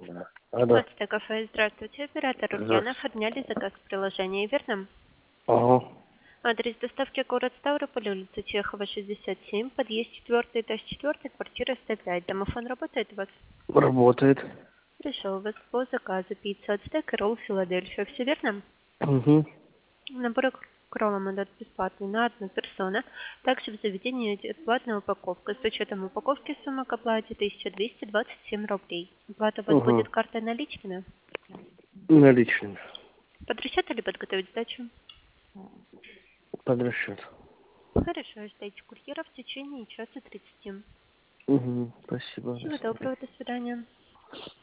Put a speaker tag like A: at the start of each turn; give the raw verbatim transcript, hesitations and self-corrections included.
A: Да. Алло.
B: двадцатое кафе. Здравствуйте. Оператор Ульяна.
A: Здравствуйте.
B: Оформляли заказ в приложении, верно?
A: Ага.
B: Адрес доставки город Ставрополь, улица Чехова, шестьдесят семь, подъезд четвертый, этаж четвертый, квартира сто пять. Домофон работает у вас?
A: Работает.
B: Хорошо, у вас по заказу пицца от стейк и ролл Филадельфия. Все верно?
A: Угу.
B: Набор кроллом идет бесплатный на одну персону. Также в заведении идет платная упаковка. С учетом упаковки сумма к оплате тысяча двести двадцать семь рублей. Оплата у вас будет
A: Угу.
B: картой наличными?
A: Наличными.
B: Под расчет или подготовить сдачу?
A: Под расчет.
B: Хорошо, ждите курьера в течение часа тридцати.
A: Угу. Спасибо. До
B: Всего
A: свидания.
B: доброго, до свидания.